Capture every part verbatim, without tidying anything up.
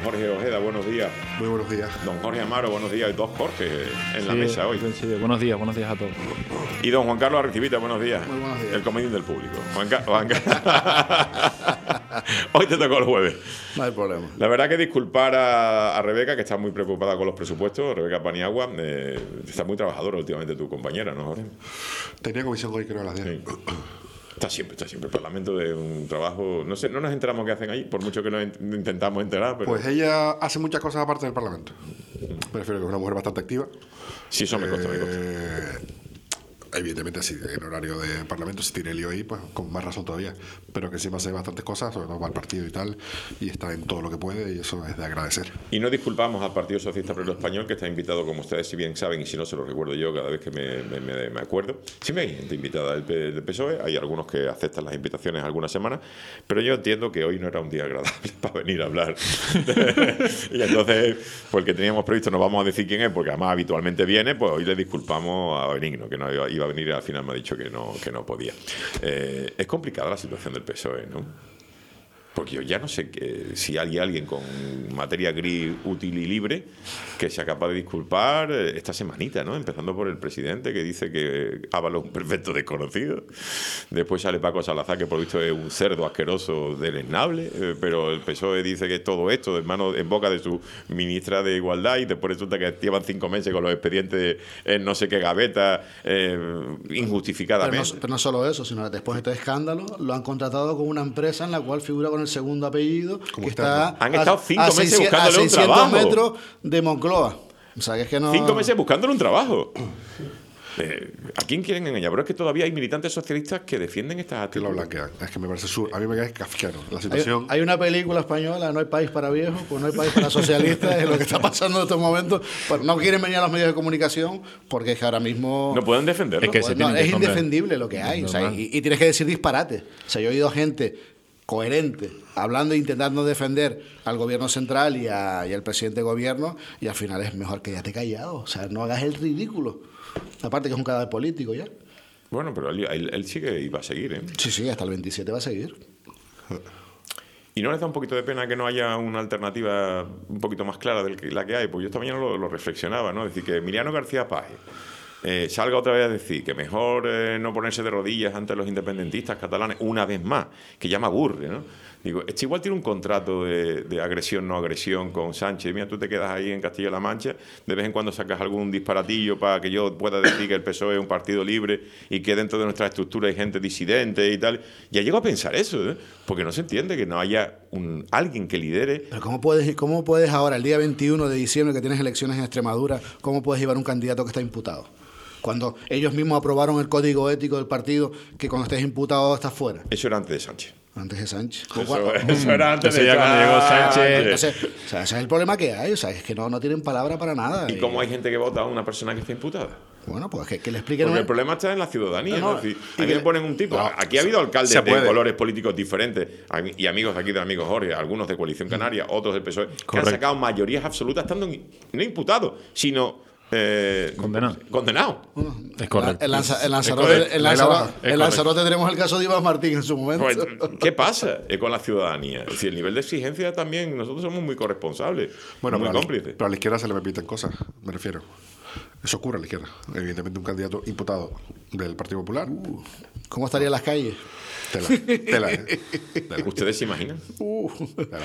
Jorge Ojeda, buenos días. Muy buenos días. Don Jorge Amaro, buenos días. Dos Jorge en la sí, mesa hoy. Sí, buenos días, buenos días a todos. Y don Juan Carlos Arrecibita, buenos días. Muy buenos días. El comediante del público. Juan, Ca Juan Hoy te tocó el jueves. No hay problema. La verdad que disculpar a, a Rebeca, que está muy preocupada con los presupuestos. Rebeca Paniagua, eh, está muy trabajadora últimamente tu compañera, ¿no, Jorge? Tenía comisión hoy, creo, a las diez. Sí. Está siempre, está siempre. El Parlamento de un trabajo... No sé, no nos enteramos qué hacen ahí, por mucho que nos intentamos enterar, pero... Pues ella hace muchas cosas aparte del Parlamento. Me refiero que es una mujer bastante activa. Sí, eso me consta, me consta. Eh, Evidentemente, si en horario de Parlamento se tiene lío ahí, pues con más razón todavía. Pero que sí hace bastantes cosas, sobre todo para el partido y tal, y está en todo lo que puede, y eso es de agradecer. Y no disculpamos al Partido Socialista Obrero Español, que está invitado, como ustedes si bien saben, y si no se lo recuerdo yo cada vez que me, me, me, me acuerdo. Sí, hay gente invitada del, del P S O E, hay algunos que aceptan las invitaciones algunas semanas, pero yo entiendo que hoy no era un día agradable para venir a hablar. Y entonces, pues el que teníamos previsto, no vamos a decir quién es, porque además habitualmente viene, pues hoy le disculpamos a Benigno, que no iba, iba a venir y al final me ha dicho que no, que no podía. Eh, es complicada la situación del P S O E, ¿no? Porque yo ya no sé que, si hay alguien con materia gris, útil y libre que sea capaz de disculpar esta semanita, ¿no? Empezando por el presidente, que dice que Ábalos es un perfecto desconocido. Después sale Paco Salazar, que por visto es un cerdo asqueroso, deleznable, eh, pero el P S O E dice que todo esto en, mano, en boca de su ministra de Igualdad, y después resulta que llevan cinco meses con los expedientes en no sé qué gaveta, eh, injustificadamente. Pero no, pero no solo eso, sino que después de este escándalo lo han contratado con una empresa en la cual figura con el segundo apellido, que está han estado cinco a, meses a buscándole un trabajo. seiscientos metros de Moncloa. O sea, que es que no... Cinco meses buscándole un trabajo. Eh, ¿A quién quieren engañar? Pero es que todavía hay militantes socialistas que defienden estas Que lo actitudes. blanquean. Es que me parece sur. A mí me cae kafkiano la situación. Hay, hay una película española, No hay país para viejos, pues no hay país para socialistas, es lo que está pasando en estos momentos. Pues no quieren venir a los medios de comunicación porque es que ahora mismo... No pueden defenderlo. Es que Pues se no, tienen que es esconder. indefendible lo que hay. O sea, y, y tienes que decir disparate. O sea, yo he oído gente coherente, hablando e intentando defender al gobierno central y, a, y al presidente de gobierno, y al final es mejor que ya te callado. O sea, no hagas el ridículo. Aparte que es un cadáver político ya. Bueno, pero él, él, él sigue y va a seguir, ¿eh? Sí, sí, hasta el veintisiete va a seguir. ¿Y no les da un poquito de pena que no haya una alternativa un poquito más clara de la que hay? Pues yo esta mañana lo, lo reflexionaba, ¿no? Es decir, que Emiliano García Paje eh, salga otra vez a decir que mejor eh, no ponerse de rodillas ante los independentistas catalanes una vez más, que ya me aburre, ¿no? Digo, este igual tiene un contrato de, de agresión, no agresión con Sánchez. Mira, tú te quedas ahí en Castilla-La Mancha, de vez en cuando sacas algún disparatillo para que yo pueda decir que el P S O E es un partido libre y que dentro de nuestra estructura hay gente disidente y tal. Ya llego a pensar eso, ¿eh? Porque no se entiende que no haya un, alguien que lidere. Pero ¿cómo puedes, ¿cómo puedes ahora, el día veintiuno de diciembre, que tienes elecciones en Extremadura, cómo puedes llevar un candidato que está imputado? Cuando ellos mismos aprobaron el código ético del partido, que cuando estés imputado estás fuera. Eso era antes de Sánchez. Antes de Sánchez. Eso, eso era antes Eso de ya cuando llegó Sánchez. Entonces, o sea, ese es el problema que hay. O sea, es que no, no tienen palabra para nada. ¿Y cómo hay gente que vota a una persona que está imputada? Bueno, pues que, que le expliquen... Porque una- el problema está en la ciudadanía, No, ¿no? no, Es decir, y a mí que- me ponen un tipo. no, Aquí ha habido alcaldes se de puede. colores políticos diferentes ami- y amigos aquí del amigo Jorge, algunos de Coalición Canaria, otros del P S O E, que han Correcto. sacado mayorías absolutas estando en- no imputados, sino eh, Condenado. condenados. Es correcto. En, Lanza- en Es Lanzarote, correcto. en La Lanzarote- baja. Es en Lanzarote tenemos el caso de Iván Martín en su momento. Pues, ¿qué pasa eh, con la ciudadanía? Es decir, el nivel de exigencia también, nosotros somos muy corresponsables, Bueno, muy pero a, la, cómplices. pero a la izquierda se le repiten cosas, me refiero. Eso ocurre a la izquierda. Evidentemente, un candidato imputado del Partido Popular. ¿Cómo estarían las calles? Tela. Tela, ¿eh? Tela. ¿Ustedes se imaginan? Tela.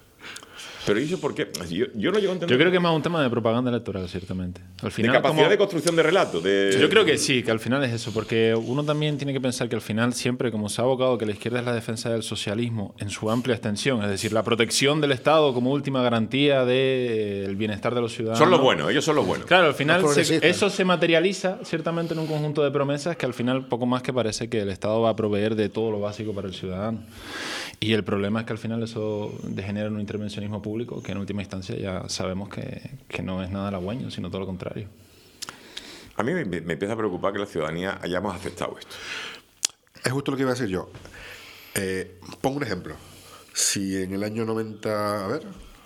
Pero ¿y eso por qué? Yo, yo no llego a entender. Yo creo que es más un tema de propaganda electoral, ciertamente. Al de final, capacidad como- de construcción de relato. De... Yo creo que sí, que al final es eso, porque uno también tiene que pensar que al final siempre, como se ha abocado que la izquierda es la defensa del socialismo en su amplia extensión, es decir, la protección del Estado como última garantía del bienestar de los ciudadanos. Son los buenos, ellos son los buenos. Claro, al final Los se- progresistas. eso se materializa ciertamente en un conjunto de promesas que al final poco más que parece que el Estado va a proveer de todo lo básico para el ciudadano. Y el problema es que al final eso degenera en un intervencionismo público que en última instancia ya sabemos que, que no es nada halagüeño, sino todo lo contrario. A mí me, me empieza a preocupar que la ciudadanía hayamos aceptado esto. Es justo lo que iba a decir yo. Eh, pongo un ejemplo. Si en el año noventa... A ver...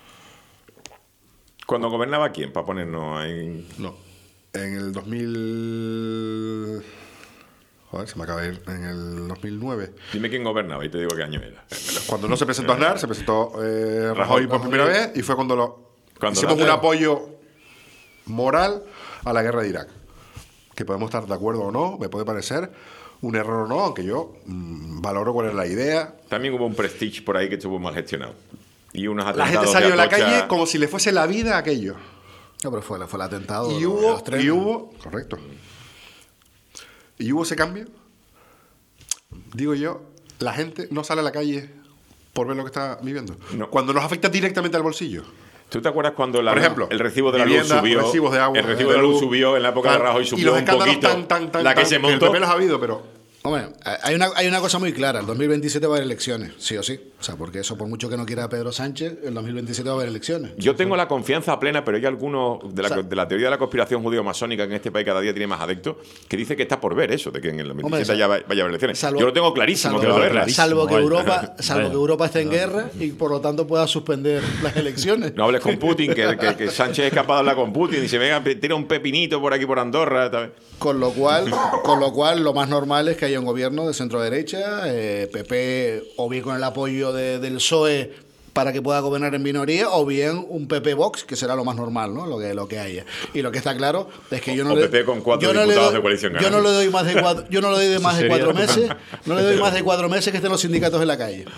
¿Cuando gobernaba quién? Para ponernos ahí. No. En el dos mil... Joder, se me acaba de ir. En el dos mil nueve. Dime quién gobernaba y te digo qué año era. Me lo Cuando no se presentó Aznar, se presentó eh, Rajoy por primera vez y fue cuando, lo, Cuando hicimos la- un apoyo moral a la guerra de Irak. Que podemos estar de acuerdo o no, me puede parecer un error o no, aunque yo mmm, valoro cuál es la idea. También hubo un prestige por ahí que estuvo mal gestionado. Y unos La gente atentados salió de a la Atocha- calle como si le fuese la vida a aquello. No, pero fue, fue el atentado. Y de hubo, los trenes. y hubo, correcto. Y hubo ese cambio. Digo yo, la gente no sale a la calle por ver lo que está viviendo. No. Cuando nos afecta directamente al bolsillo. ¿Tú te acuerdas cuando la, Por ejemplo, el recibo de la vivienda, luz subió? recibos de agua, el recibo de de la luz luz, subió en la época Claro, de Rajoy, y subió los un escándalos poquito. tan, tan, tan, la que tan- se en el montó. P P los ha habido, pero Hombre, hay una, hay una cosa muy clara. El dos mil veintisiete va a haber elecciones, sí o sí. O sea, porque eso, por mucho que no quiera Pedro Sánchez, el dos mil veintisiete va a haber elecciones. Yo tengo la confianza plena, pero hay algunos de la, O sea, de la teoría de la conspiración judío-masónica que en este país cada día tiene más adeptos, que dice que está por ver eso, de que en el dos mil veintisiete Hombre, ya va- vaya a haber elecciones. salvo- Yo lo tengo clarísimo salvo- que va a haberlas. clarísimo. Salvo que Vaya. Europa, salvo Vaya. que Europa esté en guerra y por lo tanto pueda suspender las elecciones. No hables con Putin, que, que- que Sánchez es capaz de hablar con Putin y se venga, tira un pepinito por aquí por Andorra. tal. Con lo cual, con lo cual lo más normal es que haya un gobierno de centro derecha, eh, P P, o bien con el apoyo de- del P S O E para que pueda gobernar en minoría, o bien un P P Vox, que será lo más normal, ¿no? Lo que, lo que haya. Y lo que está claro es que yo no O le P P con cuatro yo no le diputados doy- de coalición yo no ganando. le doy más de cuatro, yo no le doy de más de sería- cuatro meses, no le doy más de cuatro meses que estén los sindicatos en la calle.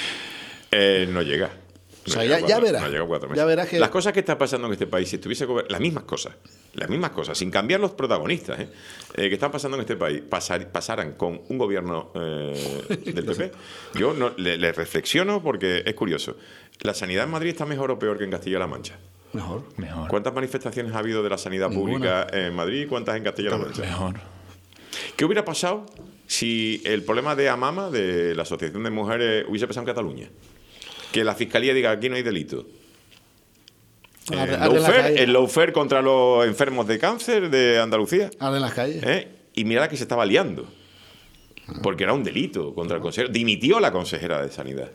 Eh, no llega. O sea, llega ya- cuatro- ya verás. no llega cuatro meses. Ya verás que- Las cosas que están pasando en este país, si estuviese gober- las mismas cosas, las mismas cosas, sin cambiar los protagonistas, ¿eh? Eh, que están pasando en este país, pasar- pasaran con un gobierno eh, del P P, yo no, le, le reflexiono porque es curioso. ¿La sanidad en Madrid está mejor o peor que en Castilla-La Mancha? Mejor. Mejor. ¿Cuántas manifestaciones ha habido de la sanidad Ninguna. pública en Madrid y cuántas en Castilla-La Mancha? Mejor. ¿Qué hubiera pasado si el problema de AMAMA, de la Asociación de Mujeres, hubiese pasado en Cataluña? Que la Fiscalía diga, aquí no hay delito. Arde- El arde en la lawfare, calle. el lawfare contra los enfermos de cáncer de Andalucía. Ahora en las calles. ¿eh? Y mira que se estaba liando. Porque era un delito contra el consejero. Dimitió la consejera de Sanidad.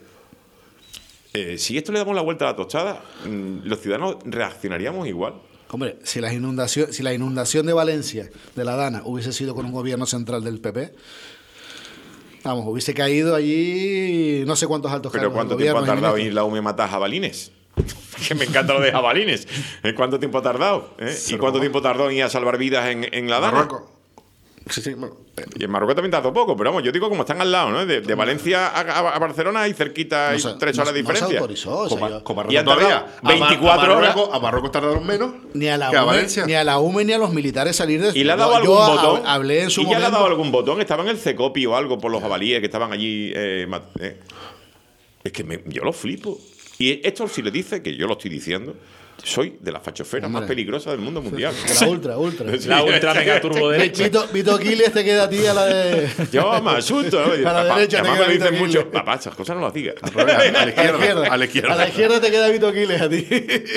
Eh, si esto le damos la vuelta a la tostada, mm, los ciudadanos reaccionaríamos igual. Hombre, si la inundación, si la inundación de Valencia, de la Dana, hubiese sido con un gobierno central del P P, vamos, hubiese caído allí no sé cuántos altos Pero cargos ¿cuánto del tiempo ha gobierno y tardado ministros. en la U M E matar jabalines? Que me encanta lo de jabalines. ¿Eh? ¿Cuánto tiempo ha tardado? ¿Eh? ¿Y cuánto tiempo tardó en ir a salvar vidas en, en la Dana? Marruecos. Sí, sí, bueno, eh, Y en Marruecos también tardó poco, pero vamos, yo digo como están al lado, ¿no? De, de Valencia a, a- a Barcelona hay cerquita, hay No se- tres no- horas de no se diferencia. autorizó, o sea, Como- yo- como Y han todavía. tardado A Mar- veinticuatro a horas. Marruecos- A Marruecos tardaron menos ni a la que a U M E, Valencia. ni a la U M E ni a los militares salir de Y le ha dado yo- algún yo hab- botón. hablé en su y ya le ha momento. dado algún botón. Estaba en el CECOPI o algo por los jabalíes que estaban allí. eh, mat- eh. Es que me- yo lo flipo. Y esto si le dice, que yo lo estoy diciendo, soy de las fachosferas más Hombre. peligrosas del mundo mundial. La ultra, ultra. Sí. La ultra mega turbo derecha. Vito, Vito Quiles te queda a ti a la de. Yo me asusto. ¿no? A la Papá, derecha te además queda me dicen Vito mucho, Quiles. papá, esas cosas no las digas. A la A la izquierda. izquierda. A la izquierda. A la izquierda te queda Vito Quiles a ti.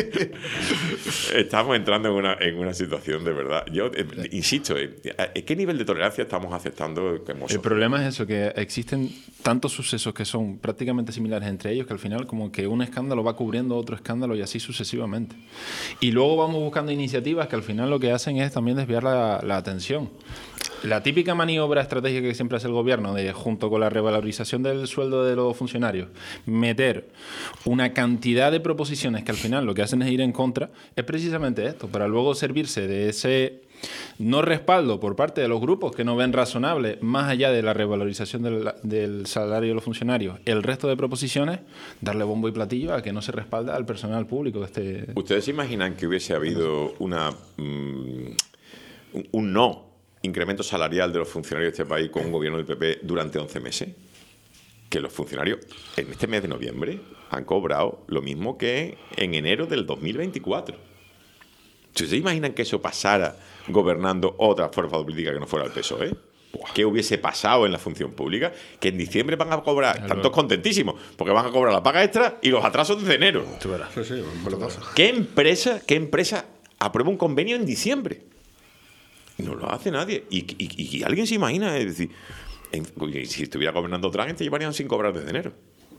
Estamos entrando en una, en una situación de verdad. Yo eh, insisto, eh, ¿a qué nivel de tolerancia estamos aceptando que hemos El problema es eso, que existen tantos sucesos que son prácticamente similares entre ellos que al final como que un escándalo va cubriendo otro escándalo y así sucesivamente. Y luego vamos buscando iniciativas que al final lo que hacen es también desviar la, la atención. La típica maniobra estratégica que siempre hace el gobierno, de junto con la revalorización del sueldo de los funcionarios, meter una cantidad de proposiciones que al final lo que hacen es ir en contra, es precisamente esto, para luego servirse de ese no respaldo por parte de los grupos que no ven razonable, más allá de la revalorización del, del salario de los funcionarios, el resto de proposiciones, darle bombo y platillo a que no se respalda al personal público de este... ¿Ustedes se imaginan que hubiese habido una mm, un, un no incremento salarial de los funcionarios de este país con un gobierno del P P durante once meses? Que los funcionarios en este mes de noviembre han cobrado lo mismo que en enero del dos mil veinticuatro. ¿Ustedes se imaginan que eso pasara gobernando otra fuerza política que no fuera el P S O E? ¿Qué hubiese pasado en la función pública? Que en diciembre van a cobrar, Claro. tantos contentísimos, porque van a cobrar la paga extra y los atrasos desde enero. Sí, sí, un pelotazo. ¿Qué empresa, qué empresa aprueba un convenio en diciembre? No lo hace nadie. Y, y- y alguien se imagina, es decir, en- si estuviera gobernando otra gente, llevarían sin cobrar desde enero.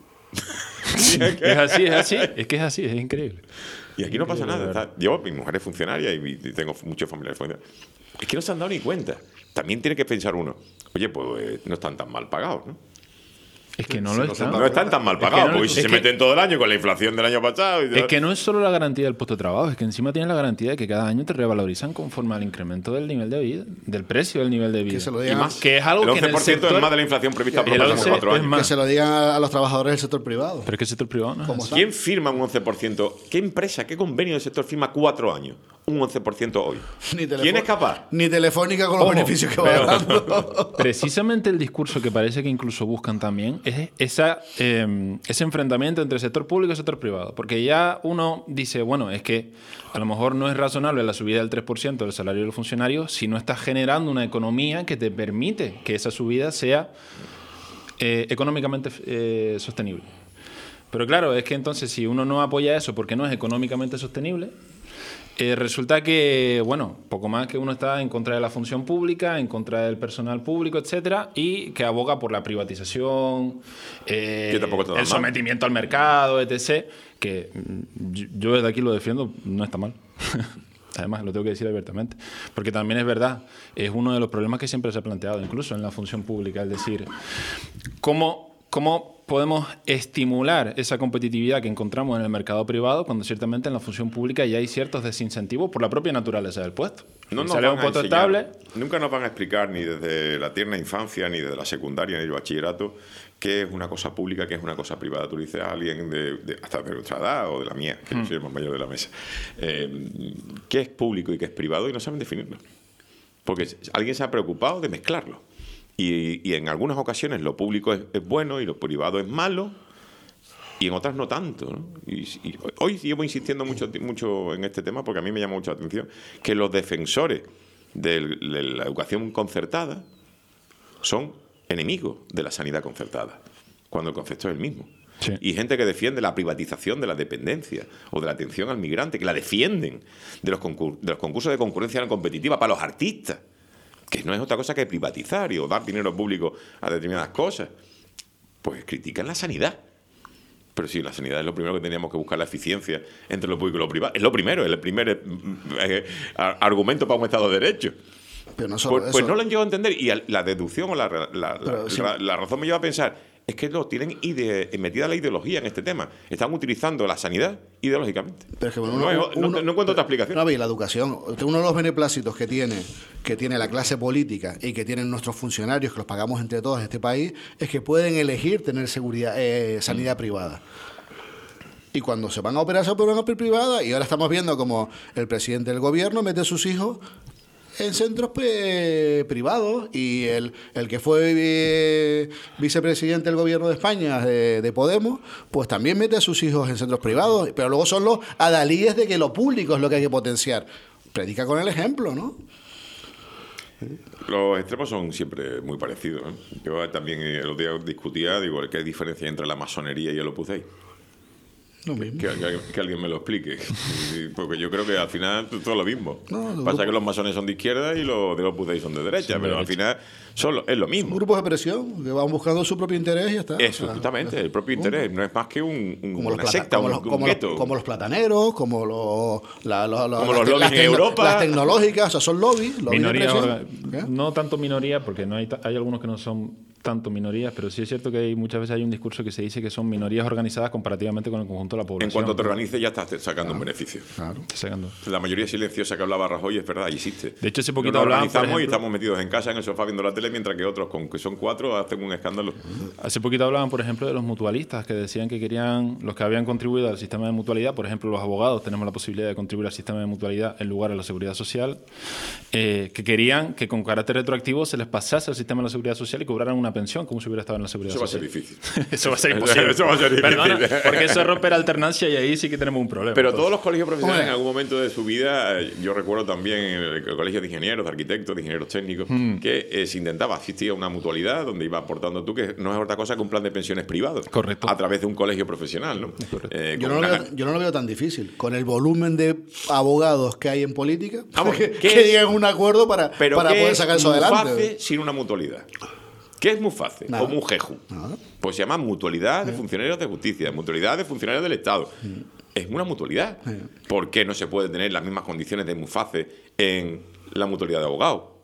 Es así, es así, es que es así, es increíble. Y aquí no pasa nada. Está- yo, mi mujer es funcionaria y, y tengo muchos familiares funcionarios. Es que no se han dado ni cuenta. También tiene que pensar uno, oye, pues eh, no están tan mal pagados, ¿no? Es que no Sí, lo no están. No están tan mal pagados, Es que no- porque si es se que- meten todo el año con la inflación del año pasado... Y Es que no es solo la garantía del puesto de trabajo, es que encima tienes la garantía de que cada año te revalorizan conforme al incremento del nivel de vida, del precio del nivel de vida. Que se lo y digan, más, que es algo el que en el once por ciento sector- es más de la inflación prevista por el los próximos once cuatro es años. más. que se lo digan a, a los trabajadores del sector privado. Pero es que el sector privado no es ¿Cómo así. está? ¿Quién firma un once por ciento? ¿Qué empresa, qué convenio del sector firma cuatro años? Un once por ciento hoy. Ni ¿Quién telefo- es capaz? Ni Telefónica con los Ojo, beneficios que va pero- dando. Precisamente el discurso que parece que incluso buscan también es esa, eh, ese enfrentamiento entre sector público y sector privado. Porque ya uno dice, bueno, es que a lo mejor no es razonable la subida del tres por ciento del salario de los funcionarios si no estás generando una economía que te permite que esa subida sea eh, económicamente eh, sostenible. Pero claro, es que entonces si uno no apoya eso porque no es económicamente sostenible, eh, resulta que, bueno, poco más que uno está en contra de la función pública, en contra del personal público, etcétera, y que aboga por la privatización, eh, Que tampoco está el mal. sometimiento al mercado, etcétera, que mm, yo- yo desde aquí lo defiendo, no está mal. Además, lo tengo que decir abiertamente. Porque también es verdad, es uno de los problemas que siempre se ha planteado, incluso en la función pública, es decir, ¿cómo, cómo podemos estimular esa competitividad que encontramos en el mercado privado cuando ciertamente en la función pública ya hay ciertos desincentivos por la propia naturaleza del puesto? No Si nos sale van un a puesto enseñar, estable, nunca nos van a explicar ni desde la tierna infancia, ni desde la secundaria, ni el bachillerato, qué es una cosa pública, qué es una cosa privada. Tú le dices a alguien de, de- hasta de nuestra edad o de la mía, que yo soy el más mayor de la mesa, eh, qué es público y qué es privado y no saben definirlo. Porque alguien se ha preocupado de mezclarlo. Y, y en algunas ocasiones lo público es, es bueno y lo privado es malo, y en otras no tanto, ¿no? Y, y hoy llevo insistiendo mucho, mucho en este tema porque a mí me llama mucho la atención que los defensores del- de la educación concertada son enemigos de la sanidad concertada, cuando el concepto es el mismo. Sí. Y gente que defiende la privatización de la dependencia o de la atención al migrante, que la defienden de los, concur- de los concursos de concurrencia no competitiva para los artistas, que no es otra cosa que privatizar y o dar dinero público a determinadas cosas, pues critican la sanidad. Pero sí, la sanidad es lo primero que teníamos que buscar, la eficiencia entre lo público y lo privado. Es lo primero, es el primer eh, eh, argumento para un Estado de Derecho. Pero no solo Pues, pues eso. no lo han llegado a entender. Y al- la deducción o la, la, la- Pero sí. la- la razón me lleva a pensar, es que lo tienen ide- metida la ideología en este tema. Están utilizando la sanidad ideológicamente. Pero es que, bueno, no, uno- es- no- uno- no encuentro otra explicación. No, y la educación, uno de los beneplácitos que tiene, que tiene la clase política y que tienen nuestros funcionarios, que los pagamos entre todos en este país, es que pueden elegir tener seguridad, eh, sanidad privada. Y cuando se van a operar, se operan a privada, y ahora estamos viendo como el presidente del gobierno mete a sus hijos en centros pe- privados, y el, el que fue eh, vicepresidente del gobierno de España, de, de Podemos, pues también mete a sus hijos en centros privados, pero luego son los adalíes de que lo público es lo que hay que potenciar. Predica con el ejemplo, ¿no? Los extremos son siempre muy parecidos, ¿no? Yo también eh, el otro día discutía, digo, ¿qué diferencia hay entre la masonería y el Opus Dei? Lo mismo. Que, que- que alguien me lo explique. Y- Porque yo creo que al final todo lo mismo. No, los Pasa grupos- que los masones son de izquierda y los de Opus Dei son de derecha, Son de pero al derecha. final son lo- es lo mismo. Grupos de presión que van buscando su propio interés y ya está. Eso, O sea, justamente, el propio interés. No es más que un, un- como los, una plata- secta, como, un, los, un como, los, gueto. como los plataneros, como los, la- los- los- Como las los te- lobbies las en tecno- Europa. las tecnológicas, o sea, son lobbies, lobbies de minorías, presión. orga- ¿Qué? no tanto minorías, porque no hay, ta- hay algunos que no son tanto minorías, pero sí es cierto que hay, muchas veces hay un discurso que se dice que son minorías organizadas comparativamente con el conjunto de la población. En cuanto te organices ya estás sacando un beneficio. Claro. Está sacando. La mayoría silenciosa que hablaba Rajoy es verdad y existe. De hecho, hace poquito Nos hablaban, por organizamos y ejemplo- estamos metidos en casa, en el sofá, viendo la tele, mientras que otros, con que son cuatro, hacen un escándalo. Hace poquito hablaban, por ejemplo, de los mutualistas, que decían que querían, los que habían contribuido al sistema de mutualidad, por ejemplo, los abogados tenemos la posibilidad de contribuir al sistema de mutualidad en lugar de la seguridad social, eh, que querían que con carácter retroactivo se les pasase al sistema de la seguridad social y cobraran una pensión como si hubiera estado en la seguridad Eso va a ser social. difícil. Eso va a ser imposible. Eso va a ser difícil. Perdona, porque eso rompe la alternancia y ahí sí que tenemos un problema. Pero todos los colegios profesionales Hombre. en algún momento de su vida, eh, yo recuerdo también en el colegio de ingenieros, de arquitectos, de ingenieros técnicos, Hmm. que eh, se intentaba asistir a una mutualidad donde iba aportando tú, que no es otra cosa que un plan de pensiones privado. Correcto. A través de un colegio profesional, ¿no? correcto. Eh, Yo con no, lo una- veo, yo no lo veo tan difícil. Con el volumen de abogados que hay en política, Vamos, que, ¿qué que es? lleguen a un acuerdo para, Pero para ¿qué poder es sacar eso adelante. Muface sin una mutualidad? ¿Qué es Muface? Nada. O Mujeju. Nada. Pues se llama Mutualidad de Funcionarios de Justicia, Mutualidad de Funcionarios del Estado. Es una mutualidad. ¿Por qué no se puede tener las mismas condiciones de Muface en la mutualidad de abogados?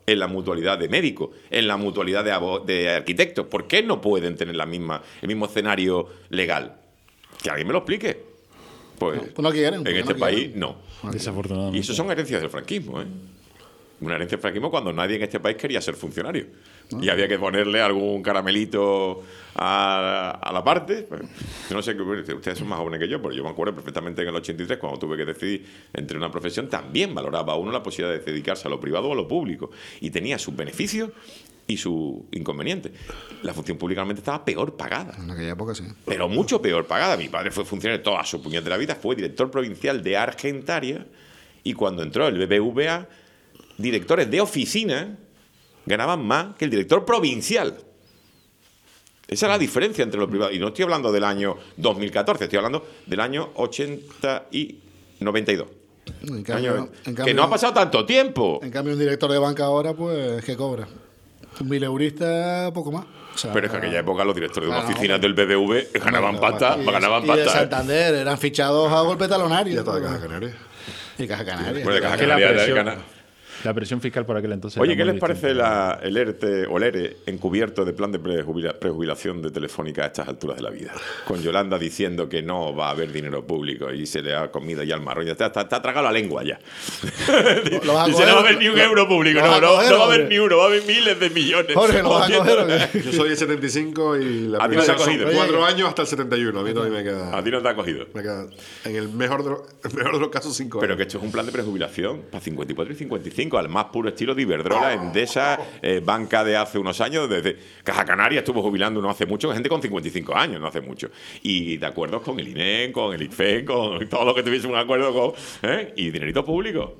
en la mutualidad de médicos, en la mutualidad de, abo- de arquitectos? ¿Por qué no pueden tener la misma, el mismo escenario legal? Que alguien me lo explique. Pues, No, pues no quieren, en porque este no país, quieren. no. Desafortunadamente. Y eso son herencias del franquismo, ¿eh? Una herencia del franquismo cuando nadie en este país quería ser funcionario. Y había que ponerle algún caramelito a, a la parte. Pues, yo no sé, ustedes son más jóvenes que yo, pero yo me acuerdo perfectamente en el ochenta y tres, cuando tuve que decidir entre una profesión, también valoraba uno la posibilidad de dedicarse a lo privado o a lo público. Y tenía sus beneficios y sus inconvenientes. La función pública realmente estaba peor pagada. En aquella época sí. Pero mucho peor pagada. Mi padre fue funcionario toda su puñetera vida, fue director provincial de Argentaria, y cuando entró el B B V A, directores de oficina ganaban más que el director provincial. Esa es la diferencia entre lo privado. Y no estoy hablando del año dos mil catorce, estoy hablando del año ochenta y noventa y dos. En cambio, Año- en que cambio- no ha pasado tanto tiempo. En cambio, un director de banca ahora, pues, ¿qué cobra? Un mileurista, poco más. O sea, Pero es que en aquella época los directores de claro, oficinas del B B V V ganaban claro, pasta, y de- ganaban y de pasta. ¿eh? Santander eran fichados a golpe talonario. Y hasta de Caja Canaria. Y Caja Canaria. Bueno, de Caja Que la Canaria, de presión, Cana- la presión fiscal por aquel entonces. Oye, era ¿qué muy les parece distinta. la, el ERTE o el ERE encubierto de plan de prejubila- prejubilación de Telefónica a estas alturas de la vida? Con Yolanda diciendo que no va a haber dinero público y se le ha comido ya el marrón. Ya está, está, está tragado la lengua ya. ¿Lo vas a Dice, no va a haber coger? ni un ¿Lo- euro público. lo vas No, a no, coger, no va a haber hombre? ni uno, va a haber miles de millones. Jorge, ¿lo vas a coger o qué? Yo soy el setenta y cinco y la A ti no te ha previsión son cogido. cuatro Oye. años hasta el setenta y uno. A mí todavía me queda, A ti no te ha cogido. me queda en el mejor de los, el mejor de los casos cinco Pero años. que esto es un plan de prejubilación para cincuenta y cuatro y cincuenta y cinco, al más puro estilo de Iberdrola, Endesa, eh, banca de hace unos años, desde Caja Canaria estuvo jubilando no hace mucho, gente con cincuenta y cinco años, no hace mucho. Y de acuerdos con el I N E M, con el I C F E M, con todo lo que tuviese un acuerdo con. ¿eh? Y dinerito público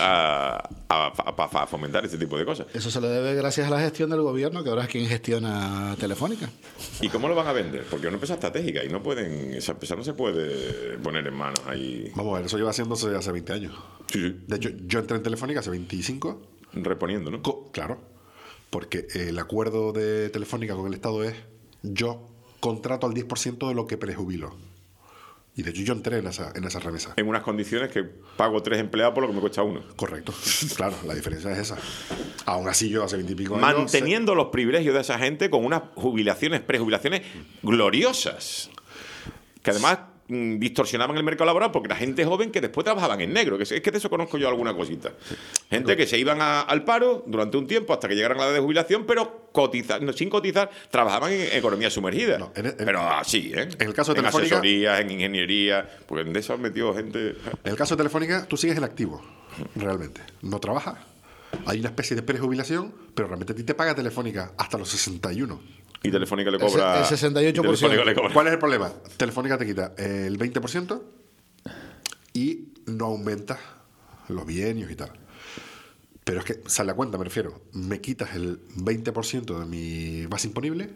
para fomentar ese tipo de cosas. Eso se le debe gracias a la gestión del gobierno, que ahora es quien gestiona Telefónica. ¿Y cómo lo van a vender? Porque es una empresa estratégica y no pueden. Esa empresa no se puede poner en manos ahí. Vamos a ver, eso lleva haciéndose hace veinte años. Sí, sí. De hecho, yo entré en Telefónica hace veinticinco. Reponiendo, ¿no? Co- claro, porque el acuerdo de Telefónica con el Estado es yo contrato al diez por ciento de lo que prejubilo. Y de hecho yo entré en esa, en esa remesa. En unas condiciones que pago tres empleados por lo que me cuesta uno. Correcto. Claro, la diferencia es esa. Aún así yo hace veintipico años... Manteniendo los privilegios de esa gente con unas jubilaciones, prejubilaciones gloriosas. Que además mm, distorsionaban el mercado laboral porque la gente joven que después trabajaban en negro. Que es es que de eso conozco yo alguna cosita. Gente que se iban a- al paro durante un tiempo hasta que llegaran a la edad de jubilación, pero cotizar, no, sin cotizar, trabajaban en economía sumergida. No, en- en- pero así, ¿eh? en el caso de En Telefónica- asesorías, en ingeniería. Porque de eso han metido gente. En el caso de Telefónica, tú sigues en activo, realmente. No trabajas. Hay una especie de prejubilación, pero realmente a ti te paga Telefónica hasta los sesenta y uno. Y Telefónica le El se- cobra. el sesenta y ocho por ciento. y Telefónica le cobra. ¿Cuál es el problema? Telefónica te quita el veinte por ciento y no aumenta los bienios y tal. Pero es que sale a cuenta, me refiero. Me quitas el veinte por ciento de mi base imponible.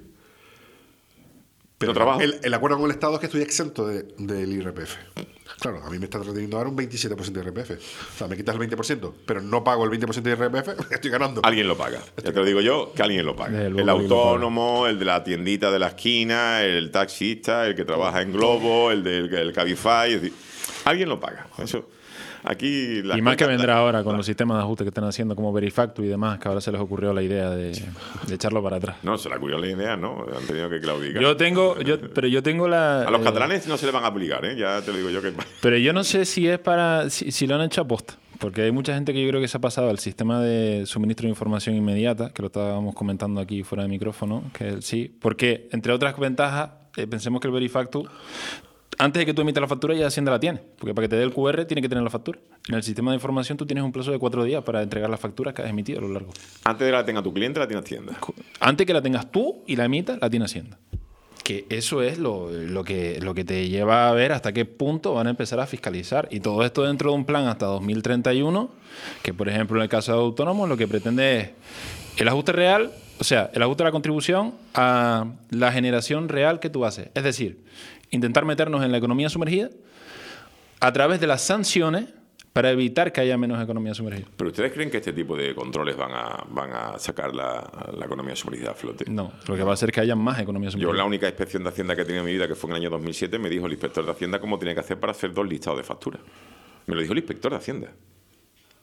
Pero ¿No trabajo? El, el acuerdo con el Estado es que estoy exento de- del I R P F. Claro, a mí me está reteniendo ahora un veintisiete por ciento de I R P F. O sea, me quitas el veinte por ciento, pero no pago el veinte por ciento de I R P F, estoy ganando. Alguien lo paga. Ya te lo digo yo, que alguien lo paga. Desde luego El alguien lo autónomo, el de la tiendita de la esquina, el taxista, el que trabaja en Globo, el del el Cabify. Es decir, alguien lo paga. Eso. Aquí las Y más que cuentas- vendrá ahora con los sistemas de ajuste que están haciendo como Verifactu y demás, que ahora se les ocurrió la idea de, de echarlo para atrás. No, se le ocurrió la idea, ¿no? Han tenido que claudicar. Yo tengo, yo, pero yo tengo la... A los eh, catalanes no se le van a aplicar, ¿eh? Ya te lo digo yo que... Pero yo no sé si es para, si, si lo han hecho a posta, porque hay mucha gente que yo creo que se ha pasado al sistema de suministro de información inmediata, que lo estábamos comentando aquí fuera de micrófono, que sí, porque entre otras ventajas, eh, pensemos que el Verifactu, antes de que tú emitas la factura ya Hacienda la tiene, porque para que te dé el cu erre tiene que tener la factura. En el sistema de información tú tienes un plazo de cuatro días para entregar las facturas que has emitido a lo largo. Antes de que la tenga tu cliente, la tiene Hacienda. Antes que la tengas tú y la emitas, la tiene Hacienda. Que eso es lo, lo, que, lo que te lleva a ver hasta qué punto van a empezar a fiscalizar. Y todo esto dentro de un plan hasta dos mil treinta y uno, que por ejemplo en el caso de autónomos lo que pretende es el ajuste real, o sea, el ajuste de la contribución a la generación real que tú haces. Es decir, intentar meternos en la economía sumergida a través de las sanciones para evitar que haya menos economía sumergida. ¿Pero ustedes creen que este tipo de controles van a, van a sacar la, la economía sumergida a flote? No, lo que va a hacer es que haya más economía Yo sumergida. la única inspección de Hacienda que he tenido en mi vida, que fue en el año dos mil siete, me dijo el inspector de Hacienda cómo tenía que hacer para hacer dos listados de facturas. Me lo dijo el inspector de Hacienda.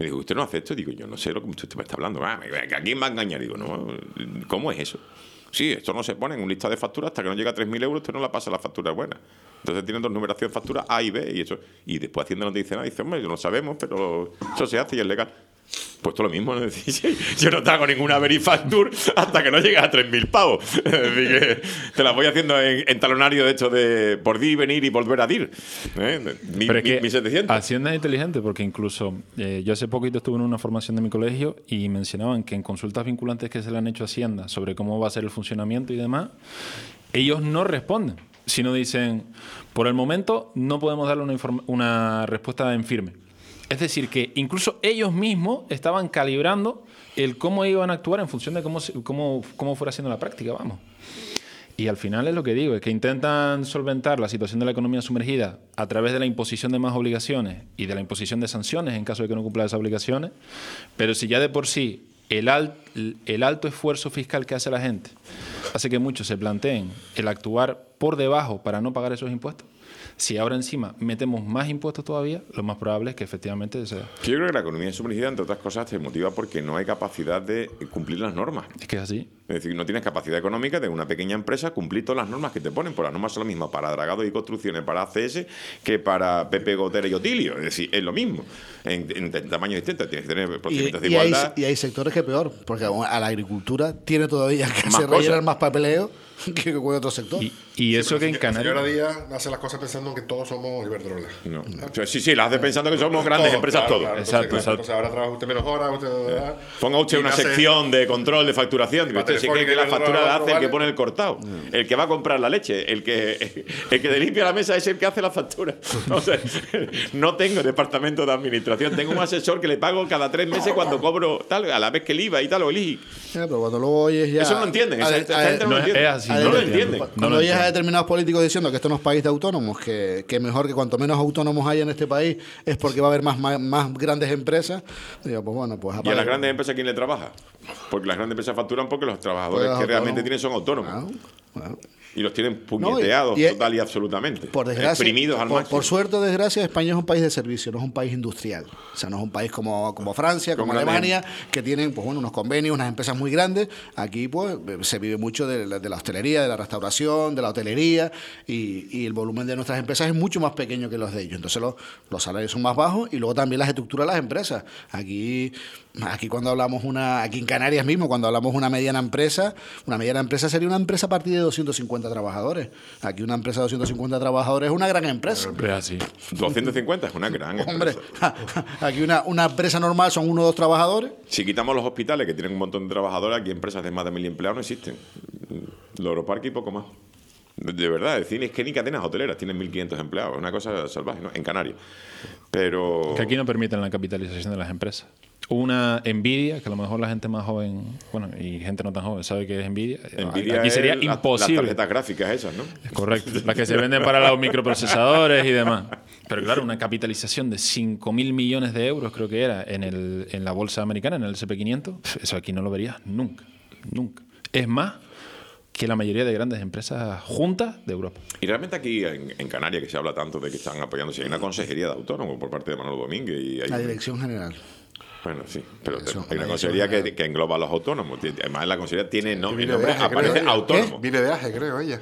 Me dijo, ¿usted no hace esto? Digo, yo no sé lo que usted me está hablando. Ah, ¿a quién va a engañar? Digo, no, ¿cómo es eso? Sí, esto no se pone en un lista de facturas hasta que no llega a tres mil euros, usted no la pasa la factura buena. Entonces tienen dos numeraciones de facturas A y B y eso. Y después Hacienda no te dice nada, dice, hombre, lo sabemos, pero eso se hace y es legal. Pues todo lo mismo, ¿no? Es decir, yo no te hago ninguna verifactur hasta que no llegas a tres mil pavos. Es decir, que te las voy haciendo en, en talonario, de hecho, de por dir, venir y volver a dir. ¿Eh? Mi, Pero es que mi setecientos. Hacienda es inteligente porque incluso eh, yo hace poquito estuve en una formación de mi colegio y mencionaban que en consultas vinculantes que se le han hecho a Hacienda sobre cómo va a ser el funcionamiento y demás, ellos no responden, sino dicen, por el momento no podemos darle una, una respuesta en firme. Es decir, que incluso ellos mismos estaban calibrando el cómo iban a actuar en función de cómo, cómo, cómo fuera siendo la práctica, vamos. Y al final es lo que digo, es que intentan solventar la situación de la economía sumergida a través de la imposición de más obligaciones y de la imposición de sanciones en caso de que no cumpla esas obligaciones, pero si ya de por sí el, al, el alto esfuerzo fiscal que hace la gente hace que muchos se planteen el actuar por debajo para no pagar esos impuestos, si ahora encima metemos más impuestos todavía, lo más probable es que efectivamente sea. Yo creo que la economía sumergida, entre otras cosas, te motiva porque no hay capacidad de cumplir las normas. Es que es así. Es decir, no tienes capacidad económica de una pequeña empresa cumplir todas las normas que te ponen, por las normas son las mismas para dragados y construcciones, para A C S, que para Pepe Gotera y Otilio. Es decir, es lo mismo, en, en, en tamaños distintos. Tienes que tener procedimientos y, de y igualdad. Hay, y hay sectores que peor, porque a la agricultura tiene todavía que Más se rellenar cosas. más papeleo que con otro sector. Y, y eso que en Canarias... La señora Díaz hace las cosas pensando que todos somos Iberdrola. No. O sea, sí, sí, las hace pensando que somos grandes Todo, empresas claro, todos. claro. Exacto, Entonces, exacto. entonces ahora trabaja usted menos horas, usted... Ponga usted Y una hace- sección de control de facturación. Y Dice, usted sí Telefónica que la y factura la Iberdrola, hace el que ¿vale? pone el cortado, el que va a comprar la leche, el que, el que te limpia la mesa es el que hace la factura. O sea, no tengo departamento de administración, tengo un asesor que le pago cada tres meses cuando cobro tal, a la vez que el I V A y tal, o el I G I. Ya, pero cuando luego oyes ya... Eso no lo entienden, esa a- gente- a- esa gente no lo no es- entiende. es así, no no lo lo entienden. entiendo. Cuando No lo oyes a entiendo. determinados políticos diciendo que esto no es país de autónomos, que, que mejor que cuanto menos autónomos haya en este país es porque va a haber más, más, más grandes empresas, digo, pues bueno, pues ¿Y a apaga. las grandes empresas quién le trabaja? Porque las grandes empresas facturan porque los trabajadores Pues que realmente autónomos. tienen son autónomos. Claro, claro. Y los tienen puñeteados y es- total y absolutamente. Por desgracia, Exprimidos al por, máximo. por suerte o desgracia, España es un país de servicio, no es un país industrial. O sea, no es un país como, como Francia, como Como Alemania, que tienen pues bueno, unos convenios, unas empresas muy grandes. Aquí pues se vive mucho de la, de la hostelería, de la restauración, de la hotelería, y, y el volumen de nuestras empresas es mucho más pequeño que los de ellos. Entonces los, los salarios son más bajos y luego también las estructuras de las empresas. Aquí, aquí cuando hablamos una, aquí en Canarias mismo, cuando hablamos una mediana empresa, una mediana empresa sería una empresa a partir de doscientos cincuenta trabajadores. Aquí una empresa de doscientos cincuenta trabajadores es una gran empresa. Es así. doscientos cincuenta es una gran Hombre, empresa. aquí una, una empresa normal son uno o dos trabajadores. Si quitamos los hospitales, que tienen un montón de trabajadores, aquí empresas de más de mil empleados no existen. Los Europark y poco más. De, de verdad, es decir, es que ni cadenas hoteleras tienen mil quinientos empleados. Es una cosa salvaje, ¿no? En Canarias. Pero... Que aquí no permiten la capitalización de las empresas. Una Nvidia, que a lo mejor la gente más joven, bueno, y gente no tan joven sabe que es Nvidia. Nvidia Aquí sería es la- imposible. Las tarjetas gráficas esas, ¿no? Correcto. Las que se venden para los microprocesadores y demás. Pero claro, una capitalización de cinco mil millones de euros, creo que era, en, el, en la bolsa americana, en el ese and pe quinientos, eso aquí no lo verías nunca. Nunca. Es más que la mayoría de grandes empresas juntas de Europa. Y realmente aquí en, en Canarias, que se habla tanto de que están apoyándose, hay una consejería de autónomos por parte de Manolo Domínguez. Y hay, La dirección general. Bueno, sí, pero Eso, hay una eso, consejería eso. que, que engloba a los autónomos. Además, la consejería tiene no, el viene nombre, de Aje, aparece creo, ella. autónomo. Viene de Aje, creo, ella.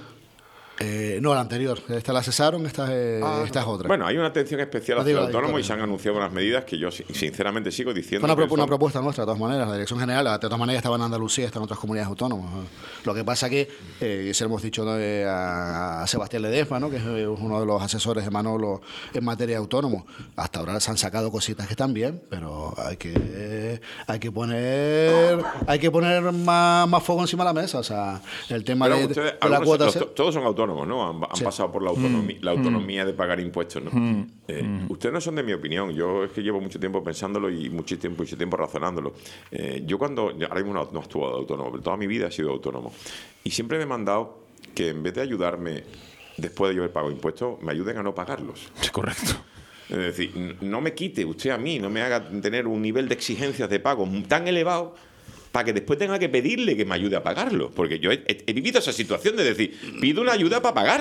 Eh, no, la anterior. Esta la cesaron, esta, es- Ah, esta es otra. Bueno, hay una atención especial No hacia digo el la autónomo y victoria. se han anunciado unas medidas que yo sinceramente sigo diciendo. Fue una, que propu- una son- propuesta nuestra, de todas maneras. La dirección general, de todas maneras, estaba en Andalucía, está en otras comunidades autónomas. ¿no? Lo que pasa que, eh, y se lo hemos dicho ¿no? eh, a, a Sebastián Ledesma, ¿no? que es eh, uno de los asesores de Manolo en materia de autónomo. Hasta ahora se han sacado cositas que están bien, pero hay que, eh, hay que poner hay que poner más, más fuego encima de la mesa. O sea, el tema Pero de, ustedes, de la algunos- cuota... los- se- todos son autónomos, ¿no? Han, han Sí. pasado por la autonomía, la autonomía de pagar impuestos, ¿no? Eh, Ustedes no son de mi opinión. Yo es que llevo mucho tiempo pensándolo y mucho tiempo, mucho tiempo razonándolo. Eh, yo cuando... yo ahora mismo no, no actúo de autónomo, pero toda mi vida he sido autónomo. Y siempre me he mandado que en vez de ayudarme después de yo haber pagado impuestos, me ayuden a no pagarlos. Es correcto. Es decir, n- no me quite usted a mí, no me haga tener un nivel de exigencias de pago tan elevado para que después tenga que pedirle que me ayude a pagarlo. Porque yo he, he- he vivido esa situación de decir, pido una ayuda para pagar.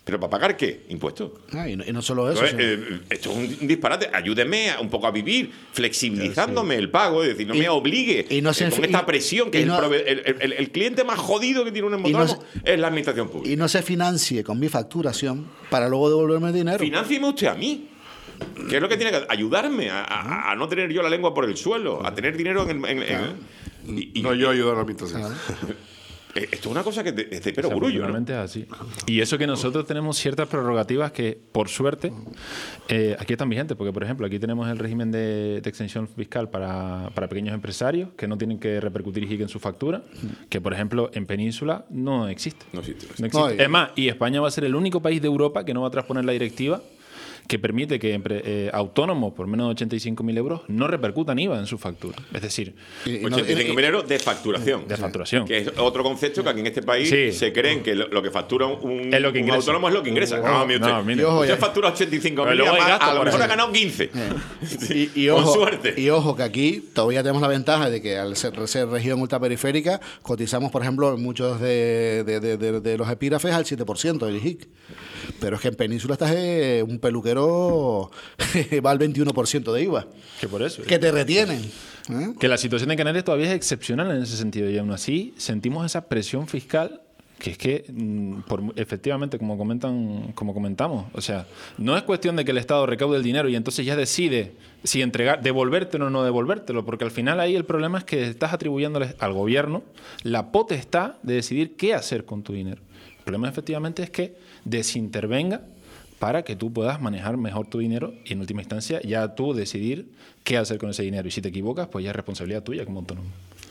¿Pero para pagar qué? ¿Impuestos? Ah, y, no, y no solo eso. Entonces, eh, esto es un disparate. Ayúdeme a, un poco a vivir, flexibilizándome el pago, es decir, no Y- me obligue y no se eh, con fi- esta y- presión que y es no- el, prove- el, el- el cliente más jodido que tiene un Y no autónomo es la administración pública. y no se financie con mi facturación para luego devolverme el dinero. Financieme usted a mí. ¿Qué es lo que tiene que ayudarme a, a- a no tener yo la lengua por el suelo? A tener dinero en el. en- en- y- y- No yo ayudar a la administración. eh, esto es una cosa que te, te pero O sea, grullo, ¿no? particularmente es así. Y eso que nosotros tenemos ciertas prerrogativas que, por suerte, eh, aquí están vigentes. Porque, por ejemplo, aquí tenemos el régimen de, de exención fiscal para, para pequeños empresarios que no tienen que repercutir I G I C en su factura, que, por ejemplo, en Península no existe. No existe. No existe. No, y- Es más, y España va a ser el único país de Europa que no va a transponer la directiva que permite que empre- eh, autónomos por menos de ochenta y cinco mil euros no repercutan I V A en su factura. Es decir, Y- y no- ochenta y cinco mil euros de facturación. de facturación. Que es otro concepto que aquí en este país Sí. se creen que lo, lo que factura un, Es lo que un ingresa. autónomo es lo que ingresa. No, mire usted, No, mire. Y ojo, usted ya- factura ochenta y cinco Pero mil, luego hay gasto a lo por mejor eso. ha ganado quince. Y, y Con ojo, suerte. y ojo que aquí todavía tenemos la ventaja de que al ser, ser región ultraperiférica cotizamos, por ejemplo, en muchos de, de- de- de- de los epígrafes al siete por ciento del I G I C. Pero es que en Península estás eh, un peluquero va al veintiuno por ciento de I V A. que por eso. Que te retienen. ¿eh? Que la situación de Canarias todavía es excepcional en ese sentido y aún así sentimos esa presión fiscal que es que mm, por, efectivamente como comentan como comentamos, o sea, no es cuestión de que el Estado recaude el dinero y entonces ya decide si entregar, devolvértelo o no devolvértelo, porque al final ahí el problema es que estás atribuyéndole al gobierno la potestad de decidir qué hacer con tu dinero. El problema efectivamente es que desintervenga para que tú puedas manejar mejor tu dinero y en última instancia ya tú decidir qué hacer con ese dinero. Y si te equivocas, pues ya es responsabilidad tuya como autónomo.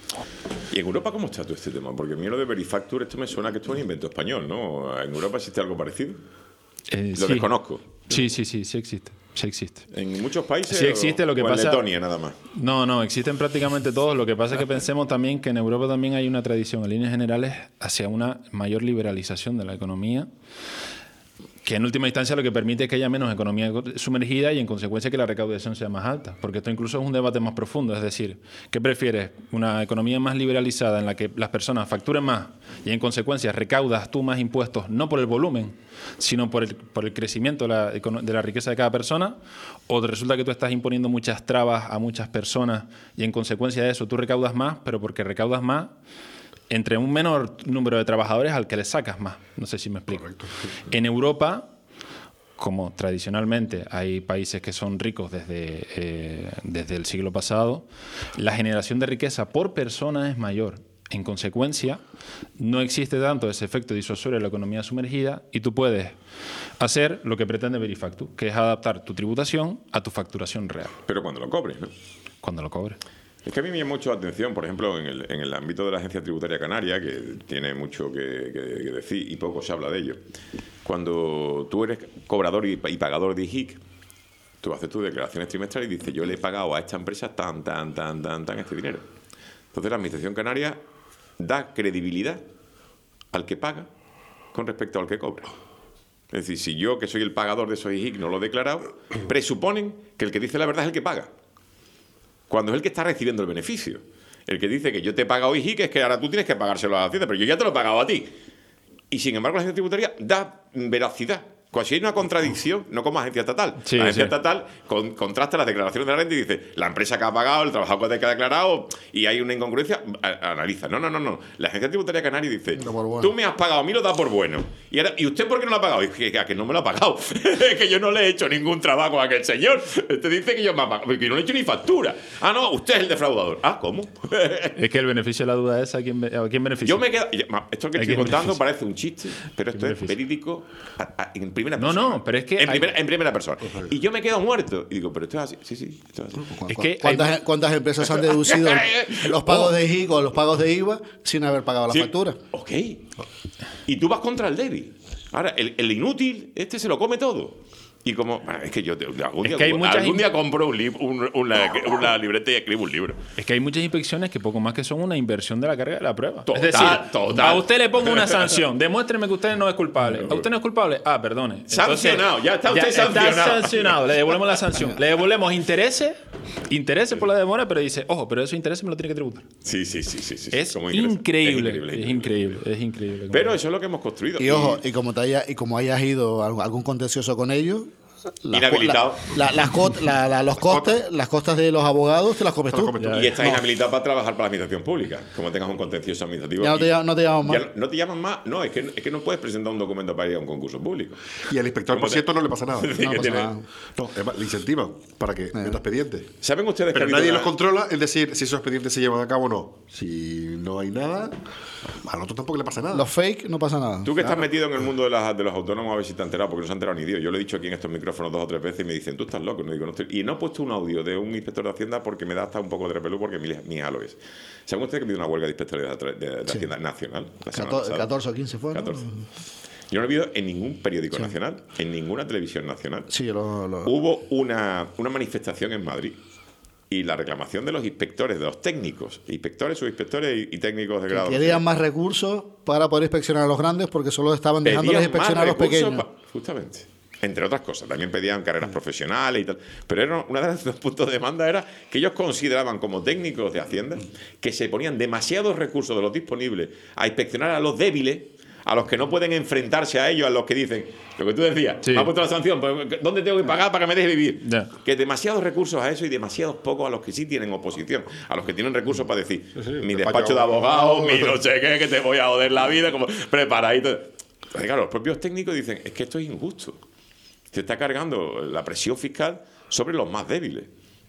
¿Y en Europa cómo está todo este tema? Porque a mí lo de Verifacture, esto me suena que esto es un invento español, ¿no? ¿En Europa existe algo parecido? Eh, Lo sí. desconozco. Sí, sí, sí, sí existe. Sí existe. ¿En muchos países? Sí existe, o- lo que o en pasa- Letonia nada más. No, no, existen prácticamente todos. Lo que pasa es que pensemos también que en Europa también hay una tradición, en líneas generales, hacia una mayor liberalización de la economía, que en última instancia lo que permite es que haya menos economía sumergida y en consecuencia que la recaudación sea más alta. Porque esto incluso es un debate más profundo. Es decir, ¿qué prefieres? ¿Una economía más liberalizada en la que las personas facturen más y en consecuencia recaudas tú más impuestos, no por el volumen, sino por el, por el crecimiento de la, econo- de la riqueza de cada persona? ¿O resulta que tú estás imponiendo muchas trabas a muchas personas y en consecuencia de eso tú recaudas más, pero porque recaudas más entre un menor número de trabajadores al que le sacas más? No sé si me explico. En Europa, como tradicionalmente hay países que son ricos desde, eh, desde el siglo pasado, la generación de riqueza por persona es mayor. En consecuencia, no existe tanto ese efecto disuasorio en la economía sumergida y tú puedes hacer lo que pretende Verifactu, que es adaptar tu tributación a tu facturación real, Pero cuando lo cobres, ¿no? cuando lo cobres. Es que a mí me llama mucho la atención, por ejemplo, en el, en el ámbito de la Agencia Tributaria Canaria, que tiene mucho que, que- que decir y poco se habla de ello. Cuando tú eres cobrador y, y pagador de I G I C, tú haces tus declaraciones trimestrales y dices, yo le he pagado a esta empresa tan, tan, tan, tan, tan este dinero. Entonces la Administración Canaria da credibilidad al que paga con respecto al que cobra. Es decir, si yo, que soy el pagador de esos I G I C, no lo he declarado, presuponen que el que dice la verdad es el que paga, cuando es el que está recibiendo el beneficio. El que dice que yo te he pagado I G I C es que ahora tú tienes que pagárselo a la Hacienda, pero yo ya te lo he pagado a ti. Y sin embargo la agencia tributaria da veracidad. Cuando si hay una contradicción, no como agencia estatal. Sí, la agencia sí. estatal con- contrasta las declaraciones de la renta y dice, la empresa que ha pagado, el trabajador que ha declarado, y hay una incongruencia, a- analiza. No, no, no, no. La agencia tributaria canaria dice, Da por bueno. tú me has pagado, a mí lo da por bueno. Y, ahora, ¿y usted por qué no lo ha pagado? Y que, a que no me lo ha pagado. Es que yo no le he hecho ningún trabajo a aquel señor. Te dice que yo me ha pagado, que yo no le he hecho ni factura. Ah, no, usted es el defraudador. Ah, ¿cómo? Es que el beneficio de la duda es a quién, be- a quién beneficia. Yo me quedo. y- ma, Esto que Hay estoy que contando beneficio. parece un chiste, pero esto es beneficio. verídico a- a- en primera No, persona. no, pero es que En, hay- primera, en primera persona. Y yo me quedo muerto. Y digo, pero esto es así. Sí, sí, esto es así. Es que ¿Cuántas, hay- cuántas empresas han deducido los pagos de I G I C o los pagos de I V A sin haber pagado la Sí. factura? Ok. Y tú vas contra el débil. Ahora, el, el inútil, este se lo come todo. Y como, bueno, es que yo te- algún, Es día, que hay muchas algún in- día compro un lib- un- una, una libreta y escribo un libro. Es que hay muchas inspecciones que poco más que son una inversión de la carga de la prueba. Total, es decir, total. a usted le pongo una sanción, demuéstreme que usted no es culpable. ¿A usted no es culpable? Ah, perdone. Entonces, Sancionado, ya está usted Está sancionado. sancionado, le devolvemos la sanción. Le devolvemos intereses intereses por la demora, pero dice, ojo, pero esos intereses me lo tiene que tributar. Sí, sí, sí, sí, sí. Es, Como increíble, es increíble, es increíble, es increíble. Pero eso es lo que hemos construido. Y ojo, y como, te haya, y como hayas ido a algún algún contencioso con ellos, las Inhabilitado. co- la- la- las cot- la- la- los costes, las costas de los abogados te las comes Te las tú. comes tú. Y estás No. inhabilitado para trabajar para la administración pública. Como tengas un contencioso administrativo. Ya no te, y- llaman- no te llaman más. ya no, no te llaman más. No, es que, es que no puedes presentar un documento para ir a un concurso público. Y al inspector, ¿Cómo por te- cierto, no le pasa nada. Sí, No que pasa tiene- nada. No, es más, le incentivan para que meta expediente. ¿Saben ustedes Pero que ha habido nadie una- los controla, es decir, si esos expedientes se llevan a cabo o no. Si no hay nada, al otro tampoco le pasa nada. Los fake no pasa nada. Tú que estás metido en el mundo de, las, de los autónomos, a ver si te has enterado, porque no se ha enterado ni Dios. Yo lo he dicho aquí en estos micrófonos dos o tres veces y me dicen, tú estás loco. No digo, no estoy... Y no he puesto un audio de un inspector de Hacienda porque me da hasta un poco de repelú porque mi, mi hija lo es. ¿Saben ustedes que ha habido una huelga de inspectores de, de- de Hacienda nacional? La semana Cator- pasada? catorce o quince fue, ¿no? catorce. Yo no lo he visto en ningún periódico nacional, en ninguna televisión nacional. Sí, lo, lo- Hubo una, una manifestación en Madrid y la reclamación de los inspectores, de los técnicos, inspectores, subinspectores y, y técnicos de que grado. querían más recursos para poder inspeccionar a los grandes porque solo estaban dejándoles Pedían más inspeccionar a los recursos pequeños. pa- justamente. Entre otras cosas, también pedían carreras profesionales y tal. Pero era una de los puntos de demanda era que ellos consideraban como técnicos de Hacienda que se ponían demasiados recursos de los disponibles a inspeccionar a los débiles, a los que no pueden enfrentarse a ellos, a los que dicen, lo que tú decías, Sí. me ha puesto la sanción, pues, ¿dónde tengo que pagar para que me deje vivir? Ya. Que demasiados recursos a eso y demasiados pocos a los que sí tienen oposición, a los que tienen recursos para decir, sí, mi despacho despacho de de abogado, abogado, mi no sé qué, que te voy a joder la vida, como preparadito. Pues claro, los propios técnicos dicen, es que esto es injusto. Se está cargando la presión fiscal sobre los más débiles.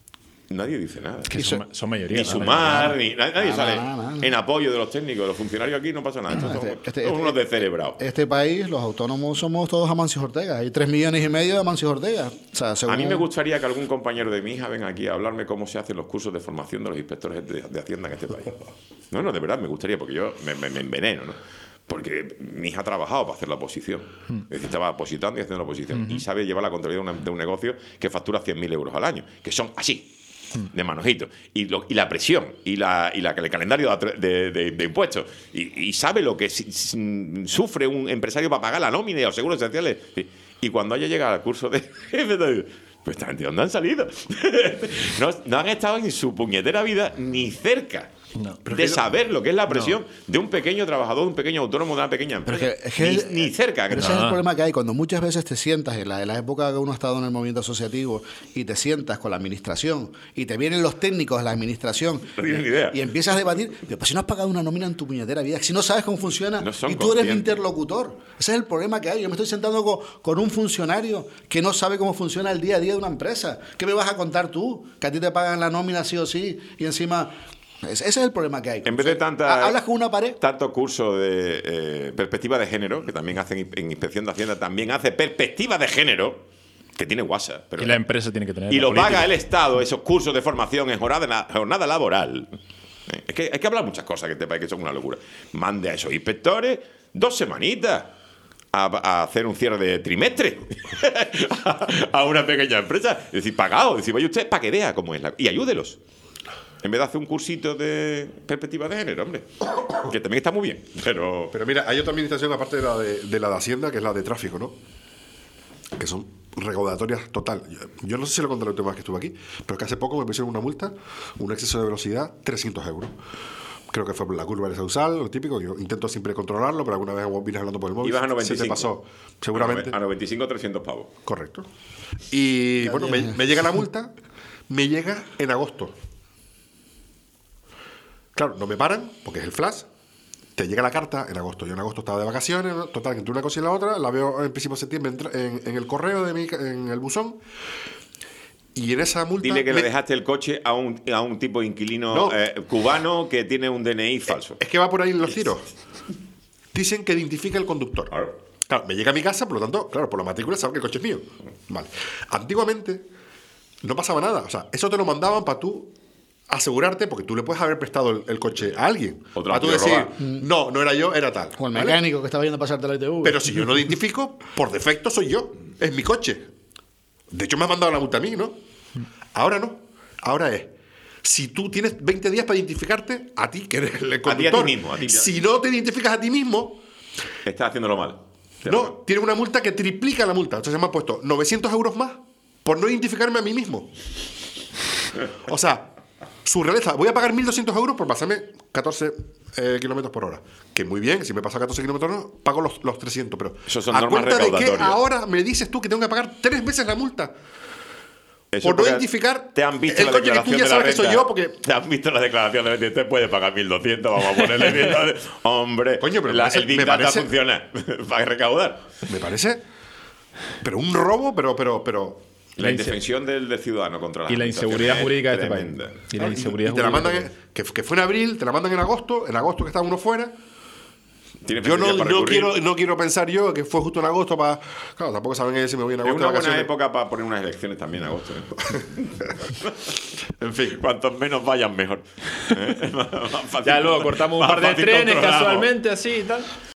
Nadie dice nada. Que son, son mayoría. Ni ¿no? sumar, ni nadie, nadie Nada, sale nada, nada. en apoyo de los técnicos, de los funcionarios aquí no pasa nada. Estos son, Este- este- son este- unos descerebrados. Este país, los autónomos somos todos Amancio Ortega. Hay tres millones y medio de Amancio Ortega. O sea, según- A mí me gustaría que algún compañero de mi hija venga aquí a hablarme cómo se hacen los cursos de formación de los inspectores de, de Hacienda en este país. No, no, de verdad me gustaría, porque yo me, me- me enveneno, ¿no? Porque mi hija ha trabajado para hacer la oposición. Es decir, estaba opositando y haciendo la oposición. Y sabe llevar la contabilidad de, una- de un negocio que factura cien mil euros al año, que son así, de manojito. Y, lo- y la presión, y, la, y la, el calendario de, atre- de- de- de impuestos. Y, y sabe lo que si- si- sufre un empresario para pagar la nómina y los seguros esenciales. Y cuando haya llegado al curso de jefe, pues esta gente, ¿dónde han salido? no, no han estado en su puñetera vida ni cerca. No. de saber lo que es la presión de un pequeño trabajador, de un pequeño autónomo, de una pequeña Pero empresa. es que- es que- ni, ni cerca. Pero que ese es no. el problema que hay. Cuando muchas veces te sientas, en la, en la época que uno ha estado en el movimiento asociativo, y te sientas con la administración, y te vienen los técnicos de la administración, No tienes ni idea. y empiezas a debatir, pero pues si no has pagado una nómina en tu puñetera vida, si no sabes cómo funciona, No son y tú eres el conscientes. interlocutor. Ese es el problema que hay. Yo me estoy sentando con, con un funcionario que no sabe cómo funciona el día a día de una empresa. ¿Qué me vas a contar tú? Que a ti te pagan la nómina sí o sí, y encima... Ese ese es el problema que hay. En vez de tanta, Ha- Hablas con una pared. tanto curso de eh, perspectiva de género, que también hacen en Inspección de Hacienda, también hace perspectiva de género, que tiene WhatsApp. Pero Y la empresa tiene que tener. y la lo política. paga el Estado, esos cursos de formación en jornada, jornada laboral. Eh, Es que hay que hablar muchas cosas que este país que son una locura. Mande a esos inspectores dos semanitas a, a hacer un cierre de trimestre a, a una pequeña empresa. Es decir, pagado. Es decir, vaya usted para que vea cómo es la... Y ayúdelos. En vez de hacer un cursito de perspectiva de género, hombre. Que también está muy bien, pero... Pero mira, hay otra administración aparte de la de, de la de Hacienda, que es la de tráfico, ¿no? Que son recaudatorias total. Yo, yo no sé si lo conté la última vez que estuve aquí, pero es que hace poco me pusieron una multa, un exceso de velocidad, trescientos euros. Creo que fue por la curva de Sausal, lo típico. Yo intento siempre controlarlo, pero alguna vez vienes hablando por el móvil. Ibas a noventa y Se cinco. te pasó, seguramente. A noventa y cinco, trescientos pavos. Correcto. Y bueno, me, me llega la multa, me llega en agosto. Claro, no me paran, porque es el flash. Te llega la carta en agosto. Yo en agosto estaba de vacaciones, ¿no? Total, que entre una cosa y la otra, la veo en principio de septiembre entra- en, en el correo de mi, en el buzón. Y en esa multa. Dile que me- le dejaste el coche a un, a un tipo inquilino No. eh, cubano que tiene un D N I falso. Es que va por ahí los tiros. Dicen que identifica el conductor. Claro. Claro, me llega a mi casa, por lo tanto, claro, por la matrícula saben que el coche es mío. Vale. Antiguamente no pasaba nada. O sea, eso te lo mandaban para tú asegurarte, porque tú le puedes haber prestado el, el coche a alguien. O te lo Para tú han podido decir, robar. no, no era yo, era tal. O el ¿vale? mecánico que estaba yendo a pasarte la I T V. Pero si yo no identifico, por defecto soy yo. Es mi coche. De hecho, me han mandado la multa a mí, ¿no? Ahora no. Ahora es, si tú tienes veinte días para identificarte, a ti, que eres el conductor. ti, a ti mismo, a ti. Si no te identificas a ti mismo, Estás haciéndolo mal. no, tienes una multa que triplica la multa. Entonces me han puesto novecientos euros más por no identificarme a mí mismo. O sea, surrealista. Voy a pagar mil doscientos euros por pasarme catorce eh, kilómetros por hora. Que muy bien, si me pasa catorce kilómetros por hora, pago los, los trescientos. Pero Eso son ¿a normas cuenta de que recaudatorias. ahora me dices tú que tengo que pagar tres veces la multa? Eso Por no porque identificar te han visto el la coche que tú declaración ya de la sabes que soy renta. yo, porque- Te han visto la declaración de la renta. Usted puede pagar mil doscientos, vamos a ponerle mil doscientos. Hombre, Coño, pero me la- parece- el me Big Data parece- funciona para recaudar. Me parece. Pero un robo, pero, pero, pero. La indefensión del, del ciudadano contra las Y la inseguridad administraciones jurídica de es este país. tremenda. Y la Ah, y- inseguridad y te la jurídica. mandan, en- que, que fue en abril, te la mandan en agosto, en agosto que está uno fuera. Tienes Yo no, veinte días para no, recurrir. quiero, no quiero pensar yo que fue justo en agosto para. Claro, tampoco saben ellos si me voy en Es agosto una de buena vacaciones. época para poner unas elecciones también en agosto. ¿eh? En fin. Cuantos menos vayan, mejor. ¿Eh? Más fácil- Ya luego cortamos un más par de fácil trenes controlamos. casualmente así y tal.